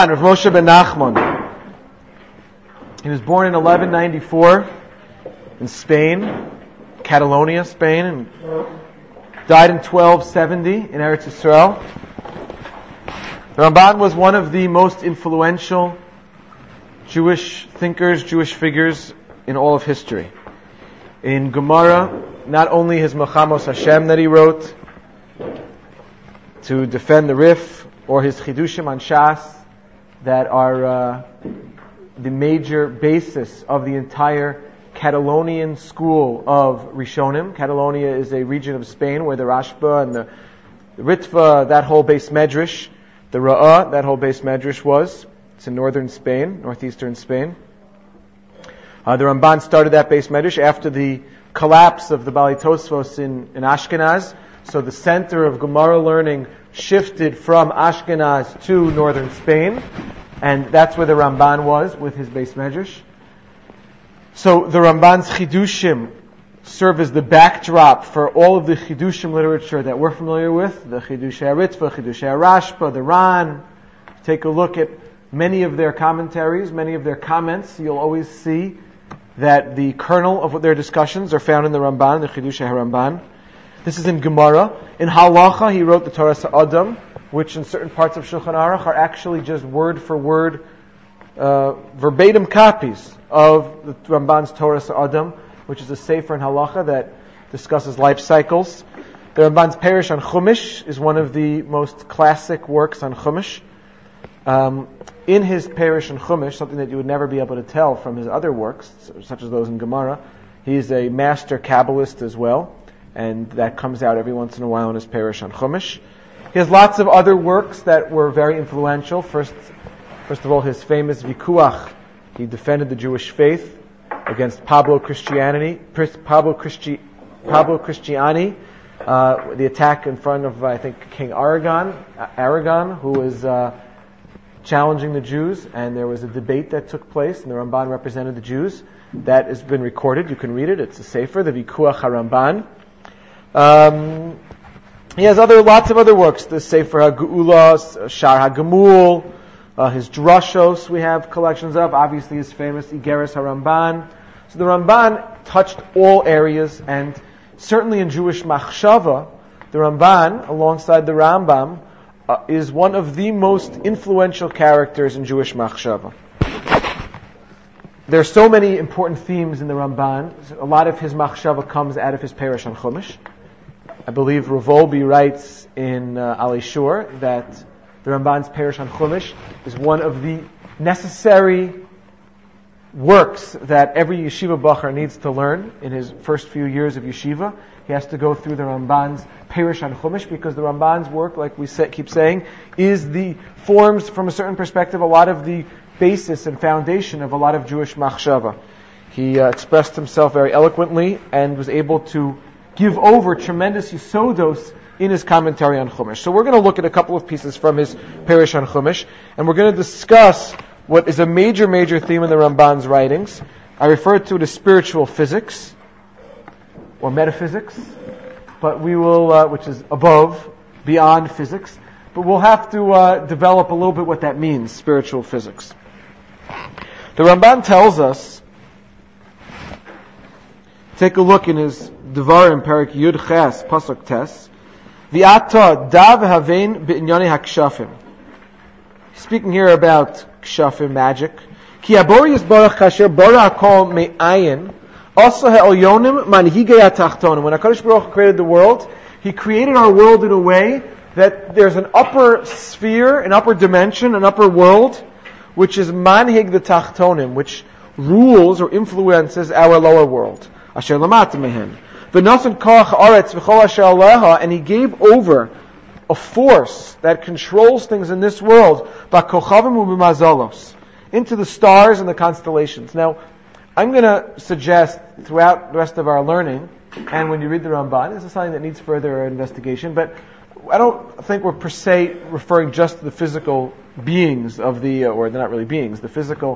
Rav Moshe ben Nachman. He was born in 1194 in Spain, Catalonia, Spain, and died in 1270 in Eretz Yisrael. The Ramban was one of the most influential Jewish thinkers, Jewish figures in all of history. In Gemara, not only his Milchamos Hashem that he wrote to defend the Rif, or his Chidushim on Shas that are the major basis of the entire Catalonian school of Rishonim. Catalonia is a region of Spain where the Rashba and the Ritva, that whole Beis Medrash, the Ra'ah, that whole Beis Medrash was. It's in northern Spain, northeastern Spain. The Ramban started that Beis Medrash after the collapse of the Bali Tosfos in Ashkenaz. So the center of Gemara learning shifted from Ashkenaz to northern Spain, and that's where the Ramban was with his Beis Medrash. So the Ramban's Chidushim serve as the backdrop for all of the Chidushim literature that we're familiar with, the Chidushei HaRitva, Chidushei HaRashba, the Ran. Take a look at many of their commentaries, many of their comments. You'll always see that the kernel of what their discussions are found in the Ramban, the Chidushei HaRamban. This is in Gemara. In Halacha, he wrote the Torah Sa'adam, which in certain parts of Shulchan Aruch are actually just word for word, verbatim copies of the Ramban's Torah Sa'adam, which is a sefer in Halacha that discusses life cycles. The Ramban's Parish on Chumash is one of the most classic works on Chumash. In his Parish on Chumash, something that you would never be able to tell from his other works, such as those in Gemara, he's a master Kabbalist as well, and that comes out every once in a while in his Parish on Chumash. He has lots of other works that were very influential. First of all, his famous Vikuach. He defended the Jewish faith against Pablo Cristiani, the attack in front of, I think, King Aragon, who was challenging the Jews, and there was a debate that took place, and the Ramban represented the Jews. That has been recorded. You can read it. It's a sefer, the Vikuach HaRamban. He has lots of other works. The Sefer HaGeula, Shar HaGemul, his Drushos we have collections of. Obviously his famous Igeres HaRamban. So the Ramban touched all areas, and certainly in Jewish Machshava, the Ramban, alongside the Rambam, is one of the most influential characters in Jewish Machshava. There are so many important themes in the Ramban. A lot of his Machshava comes out of his Parish on Chumash. I believe Rav Wolbe writes in Ali Shur that the Ramban's Parish on Chumash is one of the necessary works that every yeshiva bachar needs to learn in his first few years of yeshiva. He has to go through the Ramban's Parish on Chumash, because the Ramban's work, like we keep saying, forms from a certain perspective a lot of the basis and foundation of a lot of Jewish machshava. He expressed himself very eloquently and was able to give over tremendous yisodos in his commentary on Chumash. So we're going to look at a couple of pieces from his Parish on Chumash, and we're going to discuss what is a major theme in the Ramban's writings. I refer to it as spiritual physics, or metaphysics, but we will, which is beyond physics, but we'll have to develop a little bit what that means, spiritual physics. The Ramban tells us, take a look in his Devarim, Parak Yud Ches, Pasuk Tes, V'ata dav havein b'inyonei hakshafim. Speaking here about kshafim, magic. Ki abor yisbarach kasher bara hakol me'ayin, also ha'elyonim manhigei ha'tachtonim. When HaKadosh Baruch Hu created the world, He created our world in a way that there's an upper sphere, an upper dimension, an upper world, which is manhig the tachtonim, which rules or influences our lower world. Asher lamata mehen. V'nasan koach haaretz v'chol asher aleha, and He gave over a force that controls things in this world, ba'kochavim u'b'mazalos, into the stars and the constellations. Now, I'm going to suggest throughout the rest of our learning, and when you read the Ramban, this is something that needs further investigation, but I don't think we're per se referring just to the physical beings of or they're not really beings, the physical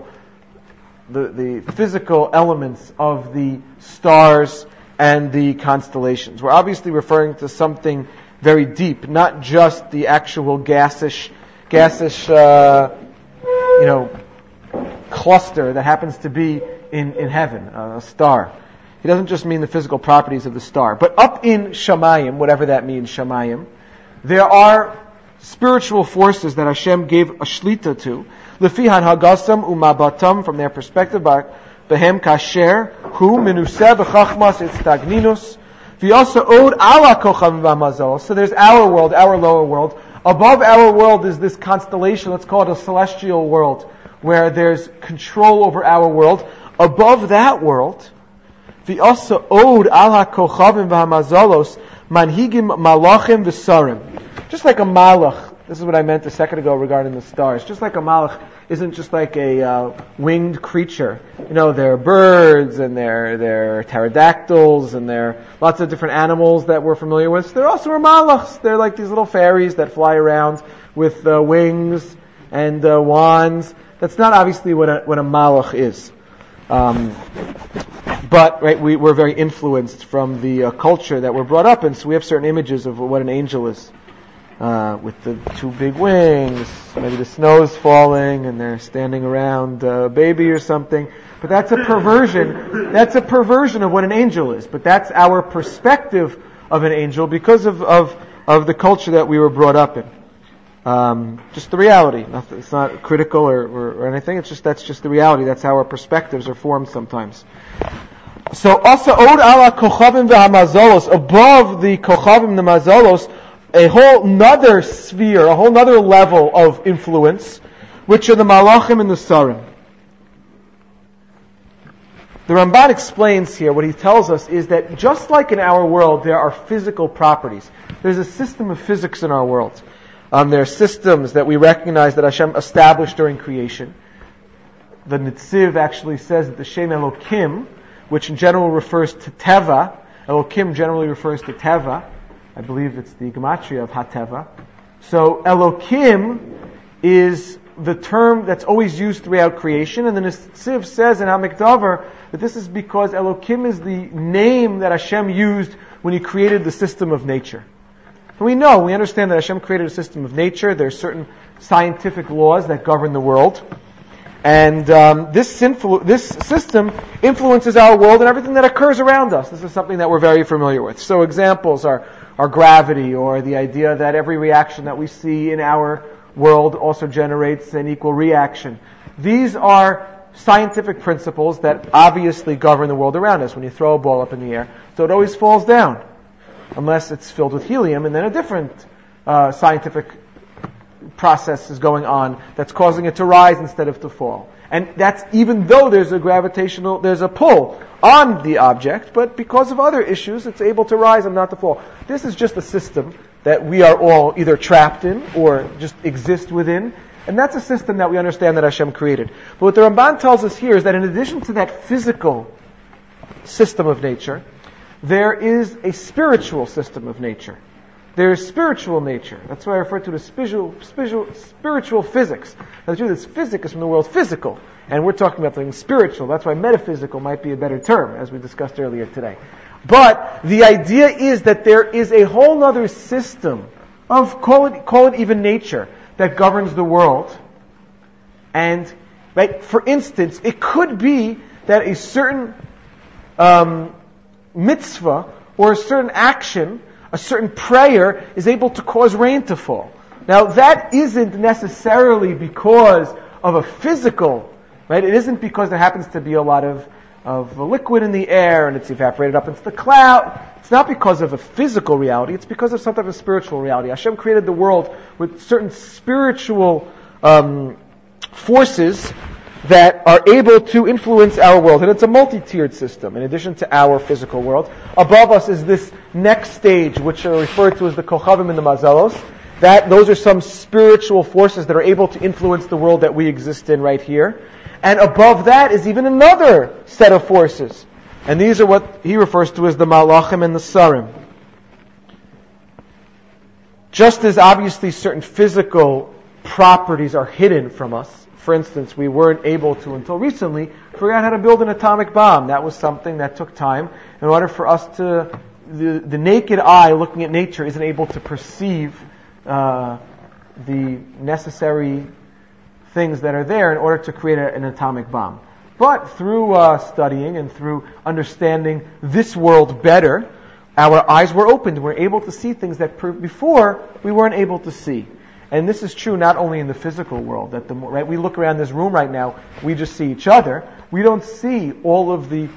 elements of the stars and the constellations. We're obviously referring to something very deep, not just the actual gaseous cluster that happens to be in heaven, a star. He doesn't just mean the physical properties of the star. But up in Shamayim, whatever that means, Shamayim, there are spiritual forces that Hashem gave a shlita to. Lefihan hagasam umabatam, from their perspective, behem kasher hu minuseh b'chachmas itztagninus v'yasa od ala kochavim v'hamazal. So there's our world, our lower world. Above our world is this constellation, let's call it a celestial world, where there's control over our world. Above that world, v'yasa od ala kochavim v'hamazalos manhigim malachim v'sarim. Just like a malach, this is what I meant a second ago regarding the stars. Just like a malach isn't just like a winged creature. They're birds and they're pterodactyls and they're lots of different animals that we're familiar with. So there also are malachs. They're like these little fairies that fly around with wings and wands. That's not obviously what a malach is. But right, we're very influenced from the culture that we're brought up in, so we have certain images of what an angel is. With the two big wings, maybe the snow's falling and they're standing around a baby or something. But that's a perversion. That's a perversion of what an angel is. But that's our perspective of an angel because of the culture that we were brought up in. Just the reality. It's not critical or anything. That's just the reality. That's how our perspectives are formed sometimes. So also od ala kochavim v'hamazalos, above the kochavim, the mazalos, a whole nother sphere, a whole nother level of influence, which are the malachim and the sarim. The Ramban explains here, what he tells us is that just like in our world there are physical properties, there's a system of physics in our world. There are systems that we recognize that Hashem established during creation. The Netziv actually says that the Shem Elokim, which in general refers to Teva, Elokim generally refers to Teva. I believe it's the gematria of Hateva. So Elokim is the term that's always used throughout creation, and the Netziv says in HaMikdavar that this is because Elokim is the name that Hashem used when He created the system of nature. And we understand that Hashem created a system of nature. There are certain scientific laws that govern the world. And this system influences our world and everything that occurs around us. This is something that we're very familiar with. So examples are gravity, or the idea that every reaction that we see in our world also generates an equal reaction. These are scientific principles that obviously govern the world around us. When you throw a ball up in the air, so it always falls down, unless it's filled with helium, and then a different scientific process is going on that's causing it to rise instead of to fall. And that's even though there's a pull on the object, but because of other issues, it's able to rise and not to fall. This is just a system that we are all either trapped in or just exist within. And that's a system that we understand that Hashem created. But what the Ramban tells us here is that in addition to that physical system of nature, there is a spiritual system of nature. There is spiritual nature. That's why I refer to it as spiritual physics. Now, the truth is, physics is from the world physical, and we're talking about something spiritual. That's why metaphysical might be a better term, as we discussed earlier today. But the idea is that there is a whole other system of, call it even nature, that governs the world. And, right, for instance, it could be that a certain mitzvah or a certain action, a certain prayer, is able to cause rain to fall. Now, that isn't necessarily because of a physical, right? It isn't because there happens to be a lot of liquid in the air and it's evaporated up into the cloud. It's not because of a physical reality. It's because of some type of spiritual reality. Hashem created the world with certain spiritual forces that are able to influence our world. And it's a multi-tiered system in addition to our physical world. Above us is this next stage, which are referred to as the Kochavim and the Mazalos. Those are some spiritual forces that are able to influence the world that we exist in right here. And above that is even another set of forces. And these are what he refers to as the Malachim and the Sarim. Just as obviously certain physical properties are hidden from us. For instance, we weren't able to, until recently, figure out how to build an atomic bomb. That was something that took time in order for us to, the naked eye looking at nature isn't able to perceive the necessary things that are there in order to create an atomic bomb. But through studying and through understanding this world better, our eyes were opened. We're able to see things that before we weren't able to see. And this is true not only in the physical world. That right, we look around this room right now, we just see each other. We don't see all of the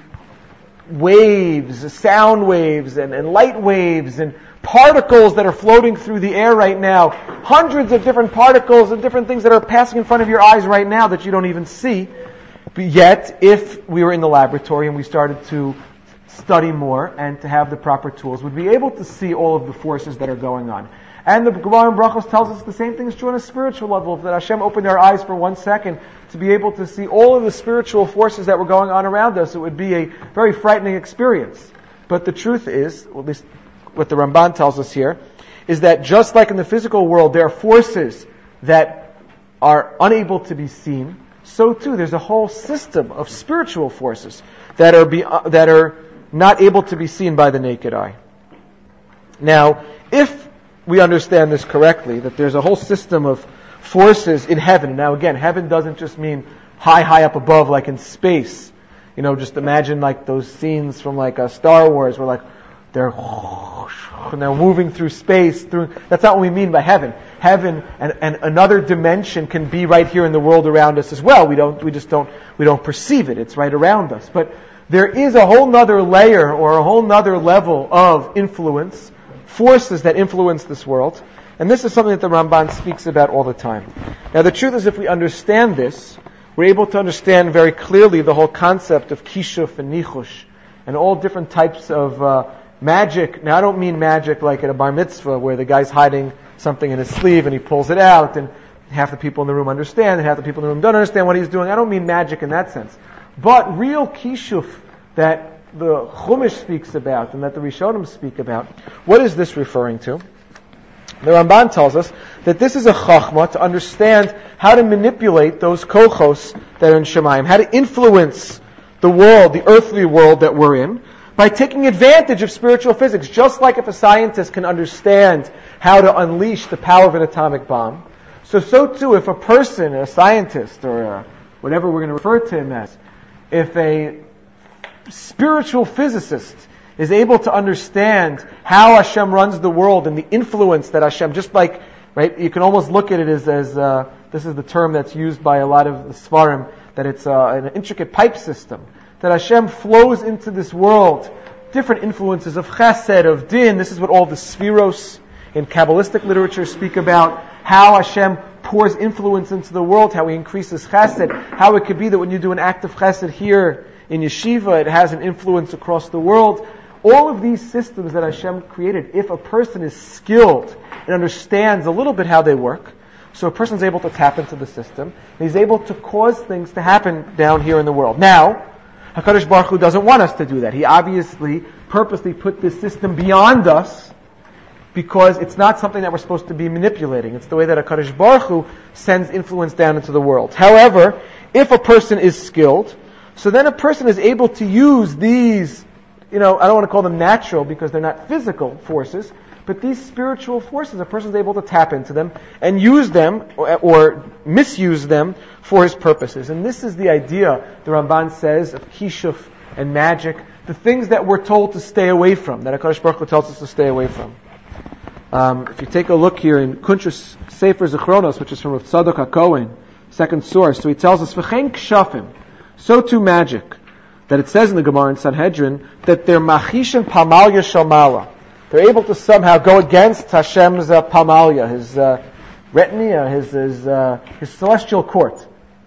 waves, sound waves, and light waves, and particles that are floating through the air right now. Hundreds of different particles and different things that are passing in front of your eyes right now that you don't even see. But yet, if we were in the laboratory and we started to study more and to have the proper tools, we'd be able to see all of the forces that are going on. And the Gemara in Brachos tells us the same thing is true on a spiritual level, that Hashem opened our eyes for 1 second to be able to see all of the spiritual forces that were going on around us. It would be a very frightening experience. But the truth is, at least what the Ramban tells us here, is that just like in the physical world there are forces that are unable to be seen, so too there's a whole system of spiritual forces that are not able to be seen by the naked eye. Now, if we understand this correctly, that there's a whole system of forces in heaven. Now again, heaven doesn't just mean high up above like in space. Just imagine like those scenes from like Star Wars where they're moving through space. That's not what we mean by heaven. Heaven and another dimension can be right here in the world around us as well. We don't perceive it. It's right around us. But there is a whole nother layer or a whole nother level of influence, forces that influence this world. And this is something that the Ramban speaks about all the time. Now the truth is, if we understand this, we're able to understand very clearly the whole concept of kishuf and nichush and all different types of magic. Now I don't mean magic like at a bar mitzvah where the guy's hiding something in his sleeve and he pulls it out and half the people in the room understand and half the people in the room don't understand what he's doing. I don't mean magic in that sense. But real kishuf that the Chumash speaks about and that the Rishonim speak about, what is this referring to? The Ramban tells us that this is a chachma to understand how to manipulate those kochos that are in Shemayim, how to influence the world, the earthly world that we're in, by taking advantage of spiritual physics. Just like if a scientist can understand how to unleash the power of an atomic bomb, so too if a person, a scientist, or whatever we're going to refer to him as, if a spiritual physicist is able to understand how Hashem runs the world and the influence that Hashem, just like, right, you can almost look at it as this is the term that's used by a lot of the Svarim, that it's an intricate pipe system, that Hashem flows into this world, different influences of chesed, of din. This is what all the Sfiros in Kabbalistic literature speak about, how Hashem pours influence into the world, how He increases chesed, how it could be that when you do an act of chesed here in yeshiva, it has an influence across the world. All of these systems that Hashem created, if a person is skilled and understands a little bit how they work, so a person is able to tap into the system, and he's able to cause things to happen down here in the world. Now, HaKadosh Baruch Hu doesn't want us to do that. He obviously purposely put this system beyond us because it's not something that we're supposed to be manipulating. It's the way that HaKadosh Baruch Hu sends influence down into the world. However, if a person is skilled, so then a person is able to use these, I don't want to call them natural because they're not physical forces, but these spiritual forces, a person is able to tap into them and use them or misuse them for his purposes. And this is the idea, the Ramban says, of kishuf and magic, the things that we're told to stay away from, that HaKadosh Baruch Hu tells us to stay away from. If you take a look here in Kuntrus Sefer Zichronos, which is from Rav Tzadok HaKohen, second source, so he tells us, V'chein kshafim, so too magic, that it says in the Gemara in Sanhedrin that they're machishin pamalya shalmala. They're able to somehow go against Hashem's pamalya, his retinia, his celestial court.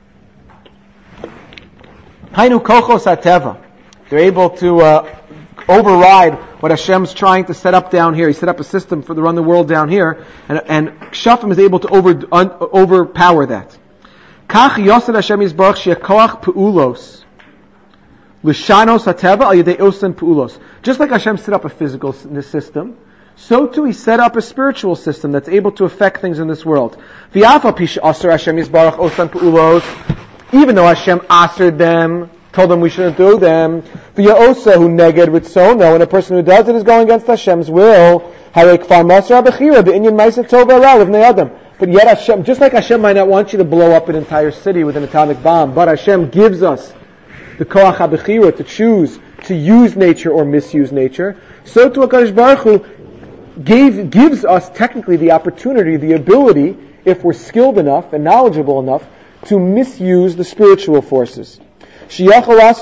Hainu kochos hateva. They're able to override what Hashem's trying to set up down here. He set up a system to run the world down here, and Kshafim is able to overpower that. Kach yosed Hashem yisbarach she'koach peulos l'shanos hateva al yedei osan peulos. Just like Hashem set up a physical system, so too He set up a spiritual system that's able to affect things in this world. V'afa pish aser Hashem yisbarach osan peulos, even though Hashem asered them, told them we shouldn't do them. V'ya'osa hu neged ritzono, and a person who does it is going against Hashem's will. Harei kfar masra b'chira b'inyan ma'aseh tov ha'ra l'vnei adam. But yet Hashem, just like Hashem might not want you to blow up an entire city with an atomic bomb, but Hashem gives us the koach habechira to choose to use nature or misuse nature, so to HaKadosh Baruch Hu gives us technically the opportunity, the ability, if we're skilled enough and knowledgeable enough, to misuse the spiritual forces. This is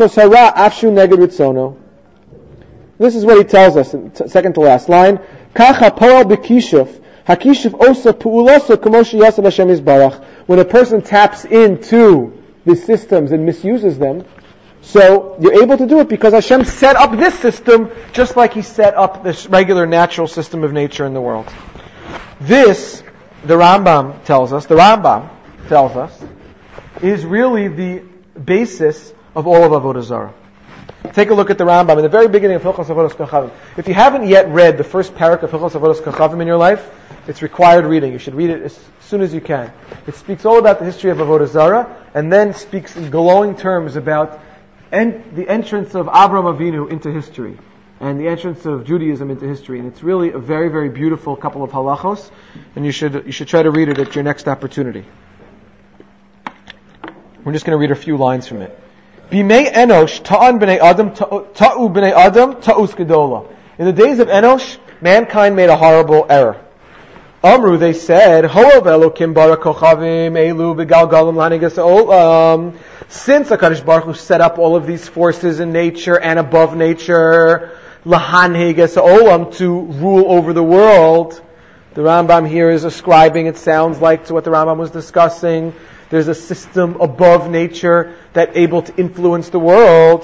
what he tells us in second to last line. When a person taps into the systems and misuses them, so you're able to do it because Hashem set up this system just like He set up this regular natural system of nature in the world. This, the Rambam tells us, is really the basis of all of Avodah Zarah. Take a look at the Rambam in the very beginning of Hilchos Avodas Kochavim. If you haven't yet read the first parak of Hilchos Avodas Kochavim in your life, it's required reading. You should read it as soon as you can. It speaks all about the history of Avodah Zarah, and then speaks in glowing terms about the entrance of Avraham Avinu into history, and the entrance of Judaism into history. And it's really a very, very beautiful couple of halachos, and you should try to read it at your next opportunity. We're just going to read a few lines from it. Bimei Enosh ta'an b'nei Adam ta'u b'nei Adam ta'us gedola. In the days of Enosh, mankind made a horrible error. Amru, they said, Ho'ov Elokim bara kochavim elu v'galgalim l'hanigas olam. Since HaKadosh Baruch Hu set up all of these forces in nature and above nature, l'hanhigas olam, to rule over the world, the Rambam here is ascribing, it sounds like, to what the Rambam was discussing. There's a system above nature that able to influence the world.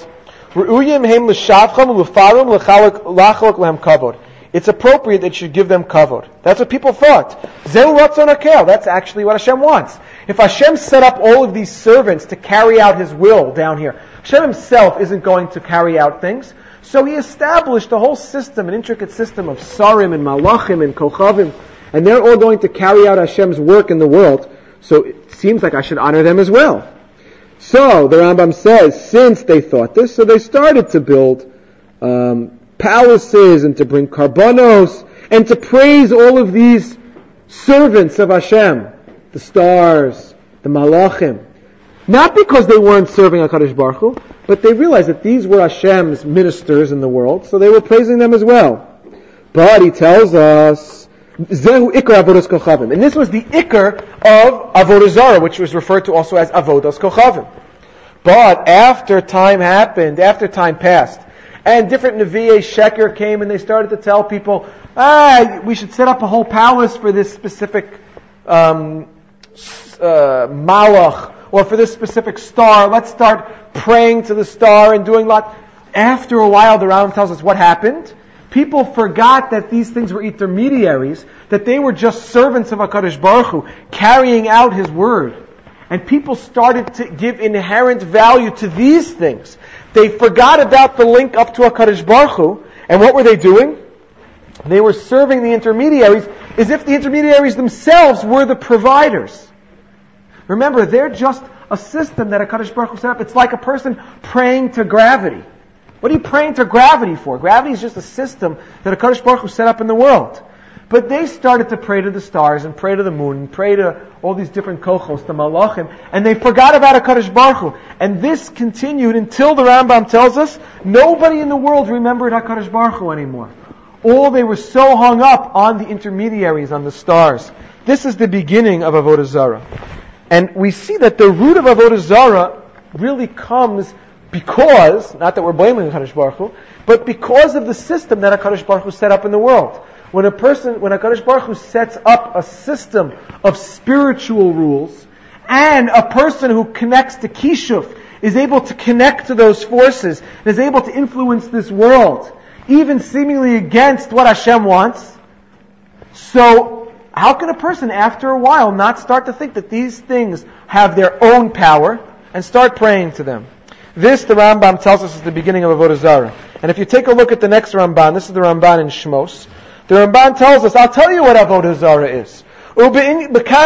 It's appropriate that you should give them kavod. That's what people thought. Zeu ratzon hakel. That's actually what Hashem wants. If Hashem set up all of these servants to carry out His will down here, Hashem Himself isn't going to carry out things. So He established a whole system, an intricate system of sarim and malachim and kochavim, and they're all going to carry out Hashem's work in the world. So it seems like I should honor them as well. So the Rambam says, since they thought this, so they started to build palaces and to bring karbanos and to praise all of these servants of Hashem, the stars, the malachim. Not because they weren't serving HaKadosh Baruch Hu, but they realized that these were Hashem's ministers in the world, so they were praising them as well. But he tells us, Zehu Ikar Avodas Kochavim. And this was the Ikar of Avodah Zarah, which was referred to also as Avodas Kochavim. But after time passed, and different Nevi'ei Sheker came and they started to tell people, we should set up a whole palace for this specific malach, or for this specific star. Let's start praying to the star and doing lot. After a while, the Rambam tells us what happened. People forgot that these things were intermediaries, that they were just servants of HaKadosh Baruch Hu, carrying out His word. And people started to give inherent value to these things. They forgot about the link up to HaKadosh Baruch Hu, and what were they doing? They were serving the intermediaries as if the intermediaries themselves were the providers. Remember, they're just a system that HaKadosh Baruch Hu set up. It's like a person praying to gravity. What are you praying to gravity for? Gravity is just a system that HaKadosh Baruch Hu set up in the world. But they started to pray to the stars and pray to the moon and pray to all these different kochos, the malachim, and they forgot about HaKadosh Baruch Hu. And this continued until the Rambam tells us nobody in the world remembered HaKadosh Baruch Hu anymore. All they were so hung up on the intermediaries, on the stars. This is the beginning of Avodah Zarah. And we see that the root of Avodah Zarah really comes because, not that we're blaming HaKadosh Baruch Hu, but because of the system that HaKadosh Baruch Hu set up in the world. When HaKadosh Baruch Hu sets up a system of spiritual rules, and a person who connects to Kishuf is able to connect to those forces, and is able to influence this world, even seemingly against what Hashem wants, so how can a person after a while not start to think that these things have their own power and start praying to them? This, the Rambam tells us, is the beginning of Avodah Zarah. And if you take a look at the next Ramban, this is the Ramban in Shmos, the Ramban tells us, I'll tell you what Avodah Zarah is. You want to know what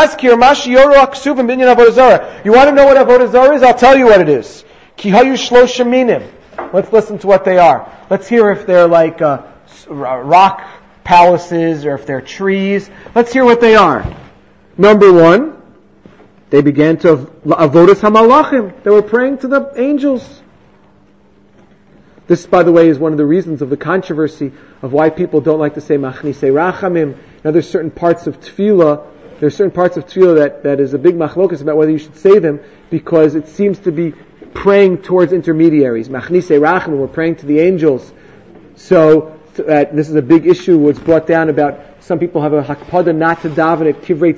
Avodah Zarah is? I'll tell you what it is. Let's listen to what they are. Let's hear if they're like rock palaces or if they're trees. Let's hear what they are. Number one, they began to avodas hamalachim. They were praying to the angels. This, by the way, is one of the reasons of the controversy of why people don't like to say machnise rachamim. Now, there's certain parts of tefillah. That is a big machlokas about whether you should say them, because it seems to be praying towards intermediaries. Machnise rachamim, we're praying to the angels. So this is a big issue. What's brought down about some people have a hakpada not to daven at kivrei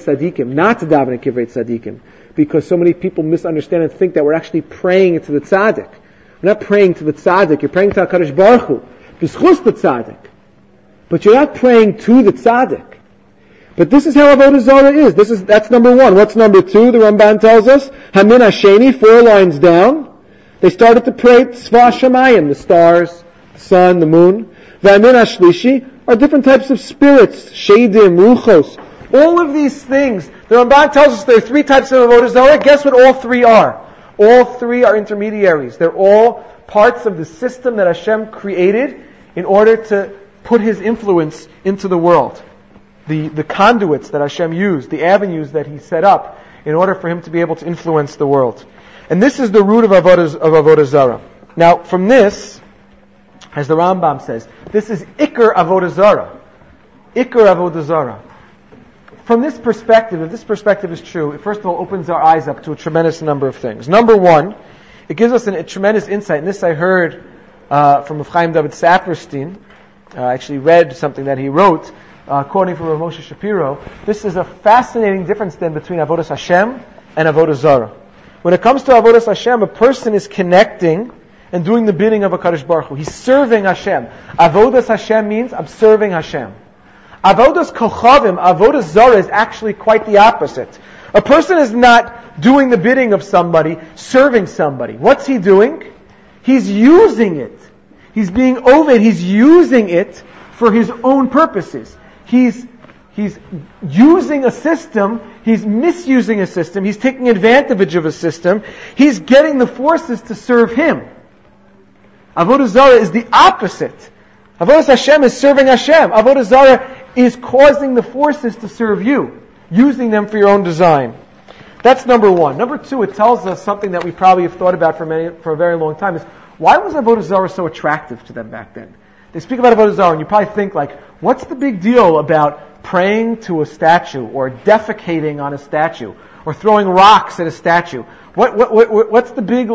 tzadikim, because so many people misunderstand and think that we're actually praying to the tzaddik. We're not praying to the tzaddik. You're praying to HaKadosh Baruch Hu, b'schus the tzaddik, but you're not praying to the tzaddik. But this is how Avodah Zarah is. That's number one. What's number two? The Ramban tells us, Hamin Hasheni, 4 lines down. They started to pray Tzva Shamayim, the stars, the sun, the moon. V'Hamin Hashlishi are different types of spirits, Sheidim, Ruchos. All of these things, the Ramban tells us there are 3 types of Avodah Zarah. Guess what all 3 are? All 3 are intermediaries. They're all parts of the system that Hashem created in order to put His influence into the world. The conduits that Hashem used, the avenues that He set up in order for Him to be able to influence the world. And this is the root of Avodah Zarah. Now, from this, as the Rambam says, this is Iker Avodah Zarah. Iker Avodah Zarah. From this perspective, if this perspective is true, it first of all opens our eyes up to a tremendous number of things. Number one, it gives us a tremendous insight, and this I heard from Rav Chaim David Saperstein. I actually read something that he wrote, quoting from Rav Moshe Shapiro. This is a fascinating difference then between Avodas Hashem and Avodah Zarah. When it comes to Avodas Hashem, a person is connecting and doing the bidding of HaKadosh Baruch Hu. He's serving Hashem. Avodas Hashem means I'm serving Hashem. Avodas Kochavim, Avodah Zarah, is actually quite the opposite. A person is not doing the bidding of somebody, serving somebody. What's he doing? He's using it. He's being Oved. He's using it for his own purposes. He's using a system, he's misusing a system, he's taking advantage of a system, he's getting the forces to serve him. Avodah Zarah is the opposite. Avodah Hashem is serving Hashem. Avodah Zarah is causing the forces to serve you, using them for your own design. That's number one. Number two, it tells us something that we probably have thought about for a very long time, is why was Avodah Zarah so attractive to them back then? They speak about Avodah Zarah, and you probably think, what's the big deal about praying to a statue, or defecating on a statue, or throwing rocks at a statue? What's the big,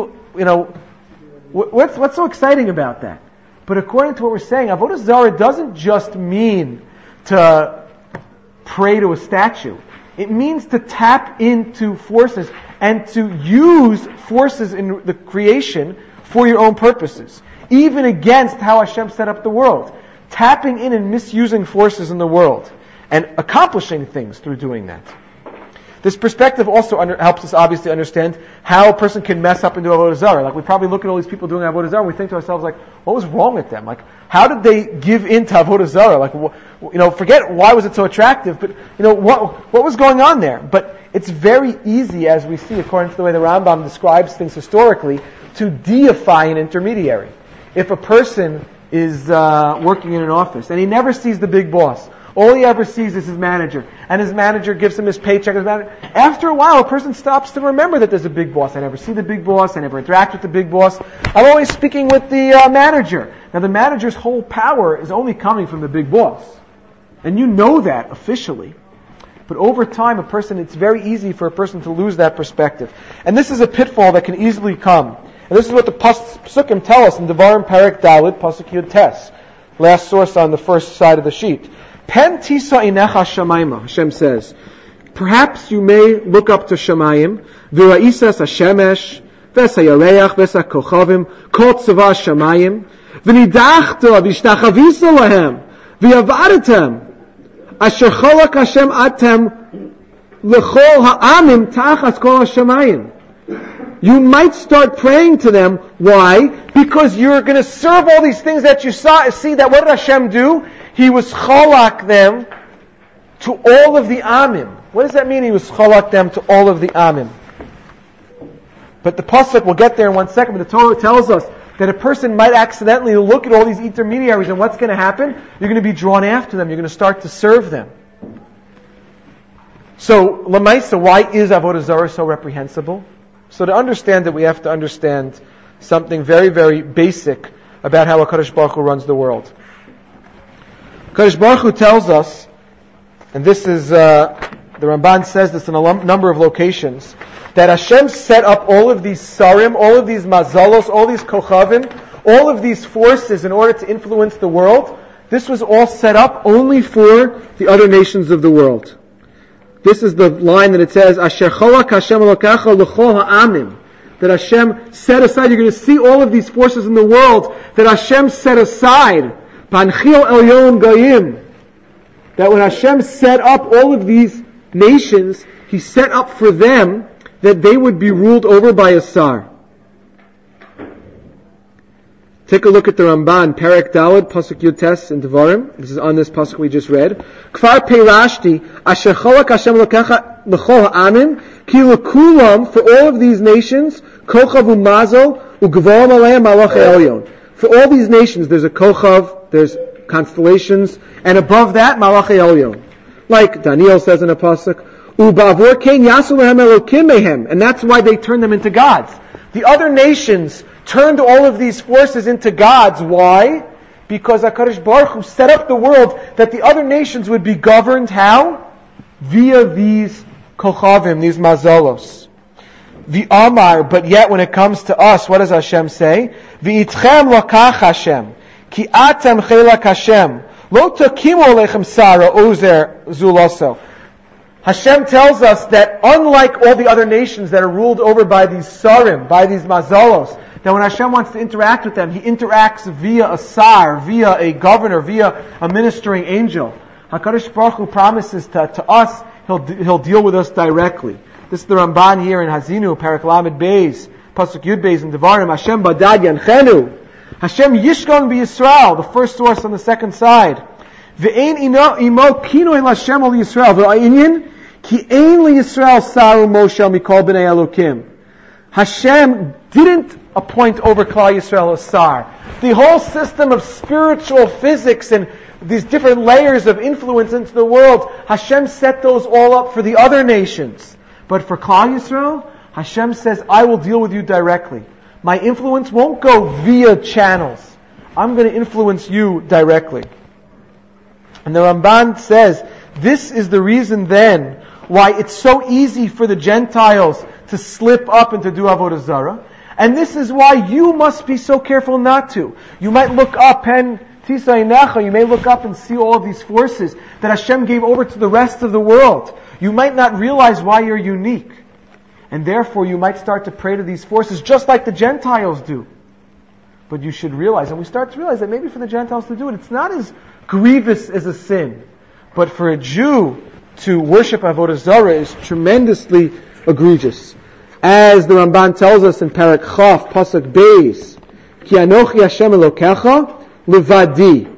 what's so exciting about that? But according to what we're saying, Avodah Zarah doesn't just mean to pray to a statue. It means to tap into forces and to use forces in the creation for your own purposes, even against how Hashem set up the world. Tapping in and misusing forces in the world and accomplishing things through doing that. This perspective also helps us obviously understand how a person can mess up and do Avodah Zarah. We probably look at all these people doing Avodah Zarah and we think to ourselves, what was wrong with them? How did they give in to Avodah Zarah? Forget why was it so attractive, but what was going on there? But it's very easy, as we see according to the way the Rambam describes things historically, to deify an intermediary. If a person is working in an office and he never sees the big boss, all he ever sees is his manager, and his manager gives him his paycheck. After a while, a person stops to remember that there's a big boss. I never see the big boss. I never interact with the big boss. I'm always speaking with the manager. Now, the manager's whole power is only coming from the big boss, and you know that officially. But over time, it's very easy for a person to lose that perspective, and this is a pitfall that can easily come. And this is what the Psukim tell us in Devarim Perek Daled, Pasuk Yud Tes, last source on the first side of the sheet. Pen tisa inecha shamayma, Hashem says, perhaps you may look up to Shamayim, v'ra'isas hashemesh, v'sayareach, v'sakochavim, kol tzava shamayim, v'nidachta, v'ishtachavisa lahem, v'yavadetem, asher cholak Hashem atem, l'chol ha'amim tachas kol hashamayim. You might start praying to them. Why? Because you're going to serve all these things that you see that what did Hashem do? He was cholak them to all of the amim. What does that mean? He was cholak them to all of the amim. But the pasuk, we'll get there in 1 second, but the Torah tells us that a person might accidentally look at all these intermediaries, and what's going to happen? You're going to be drawn after them. You're going to start to serve them. So, Lamaisa, why is Avodah Zarah so reprehensible? So to understand it, we have to understand something very, very basic about how HaKadosh Baruch Hu runs the world. HaKadosh Baruch Hu tells us, and this is, the Ramban says this in a number of locations, that Hashem set up all of these sarim, all of these mazalos, all these kochavim, all of these forces in order to influence the world. This was all set up only for the other nations of the world. This is the line that it says, Asher cholak Hashem elokecha l'chol ha'amim. That Hashem set aside, you're going to see all of these forces in the world that Hashem set aside. Panchil elyon goyim. That when Hashem set up all of these nations, He set up for them that they would be ruled over by a sar. Take a look at the Ramban, Perek Daled, Pasuk Yutes in Devarim. This is on this pasuk we just read. Kfar Peirashti, Asher cholak Hashem l'kecha l'chol ha'amim, ki l'kulam, for all of these nations, kochav u'mazel, u'gvom aleim malach elyon. For all these nations, there's a kochav, there's constellations, and above that, malach elyon. Like Daniel says in a pasuk, u'ba'avor kein yasu lehem elokim mehem, and that's why they turn them into gods. The other nations turned all of these forces into gods. Why? Because HaKadosh Baruch Hu set up the world that the other nations would be governed how? Via these kochavim, these mazalos. The Amar, but yet when it comes to us, what does Hashem say? V'itchem lokach Hashem, ki atem chelak Hashem, lo takimu alechem sara ozer zuloso. Hashem tells us that unlike all the other nations that are ruled over by these sarim, by these mazalos, that when Hashem wants to interact with them, He interacts via a sar, via a governor, via a ministering angel. HaKadosh Baruch Hu promises to us, He'll deal with us directly. This is the Ramban here in Hazinu, Perek Lamed Beis, Pasuk Yud Beis in Devarim, Hashem badad yanchenu. Hashem yishkon b'Yisrael, the first source on the second side. Ve'ein imo kino el Hashem ol Yisrael, ve'ayin ki ein li Yisrael saru Moshe mikol b'nei Elokim. Hashem didn't appoint over Klal Yisrael a sar. The whole system of spiritual physics and these different layers of influence into the world, Hashem set those all up for the other nations. But for Klal Yisrael, Hashem says, I will deal with you directly. My influence won't go via channels. I'm going to influence you directly. And the Ramban says, this is the reason then why it's so easy for the Gentiles to slip up and to do Avodah Zarah. And this is why you must be so careful not to. You might look up and you may look up and see all of these forces that Hashem gave over to the rest of the world. You might not realize why you're unique. And therefore you might start to pray to these forces just like the Gentiles do. But you should realize, and we start to realize that maybe for the Gentiles to do it, it's not as grievous as a sin. But for a Jew to worship Avodah Zarah is tremendously egregious. As the Ramban tells us in Perek Chaf, Pasuk Beis, Ki anochi Hashem Elokecha levadi.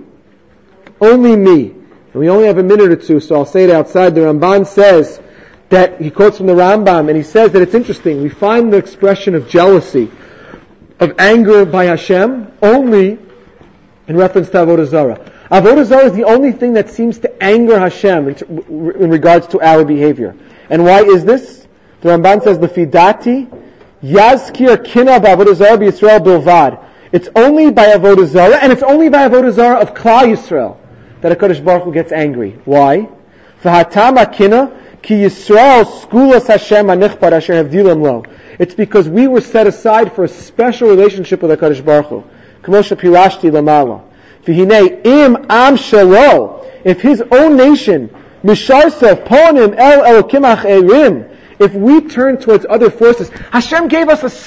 Only me. And we only have a minute or two, so I'll say it outside. The Ramban says that, he quotes from the Rambam, and he says that it's interesting. We find the expression of jealousy, of anger by Hashem, only in reference to Avodah Zarah. Avodah Zarah is the only thing that seems to anger Hashem in regards to our behavior. And why is this? The Ramban says, Lefidati, Yazkir Kina B'Avodah Zarah B'Yisrael Bilvad. It's only by Avodah Zarah, and it's only by Avodah Zarah of Klal Yisrael, that HaKadosh Baruch Hu gets angry. Why? V'hatama Kina, Ki Yisrael Skulas Hashem Anichbar Asher Havdilam Lo. It's because we were set aside for a special relationship with HaKadosh Baruch Hu. K'moshe Pirashti Lamala. V'hinei Im Am Shalo. If his own nation, Misharsev Ponim El Elokim Acherim, if we turn towards other forces, Hashem gave us a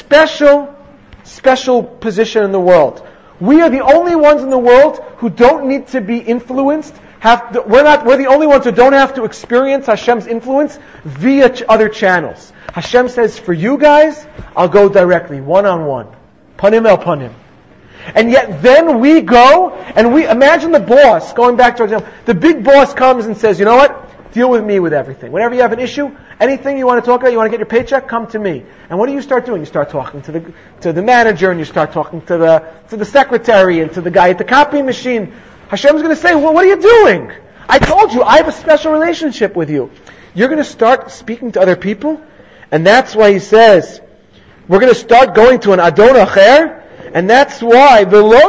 special position in the world. We are the only ones in the world who don't need to be influenced. We're the only ones who don't have to experience Hashem's influence via other channels. Hashem says, for you guys, I'll go directly, one-on-one. Panim el panim. And yet then we go, and we imagine the boss, going back to our example, the big boss comes and says, you know what? Deal with me with everything. Whenever you have an issue, anything you want to talk about, you want to get your paycheck, come to me. And what do you start doing? You start talking to the manager, and you start talking to the secretary, and to the guy at the copying machine. Hashem's going to say, well, what are you doing? I told you, I have a special relationship with you. you're going to start speaking to other people, and that's why he says, we're going to start going to an Adon Acher, and that's why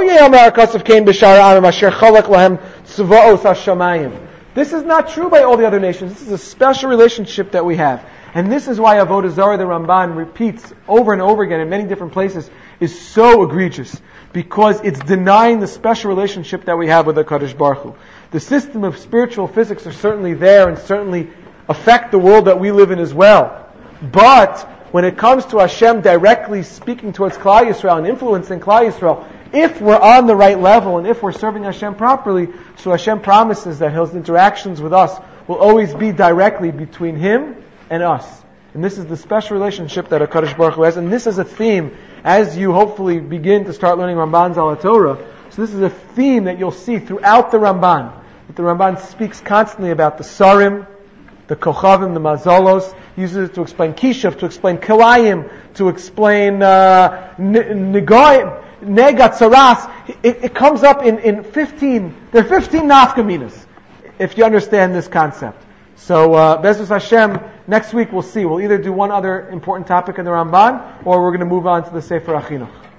this is not true by all the other nations. This is a special relationship that we have. And this is why Avodah Zarah, the Ramban repeats over and over again in many different places, is so egregious. Because it's denying the special relationship that we have with the HaKadosh Baruch Hu. The system of spiritual physics are certainly there and certainly affect the world that we live in as well. But when it comes to Hashem directly speaking towards Klal Yisrael and influencing Klal Yisrael, if we're on the right level and if we're serving Hashem properly, so Hashem promises that His interactions with us will always be directly between Him and us. And this is the special relationship that HaKadosh Baruch Hu has. And this is a theme, as you hopefully begin to start learning Ramban's Al Torah. So this is a theme that you'll see throughout the Ramban. That the Ramban speaks constantly about the Sarim, the Kochavim, the Mazalos. He uses it to explain Kishav, to explain Kilayim, to explain Negoyim, Negat, Saras. It comes up in 15, there are 15 nafkaminas, if you understand this concept. So, Be'ezus Hashem, next week we'll see. We'll either do one other important topic in the Ramban, or we're going to move on to the Sefer HaChinuch.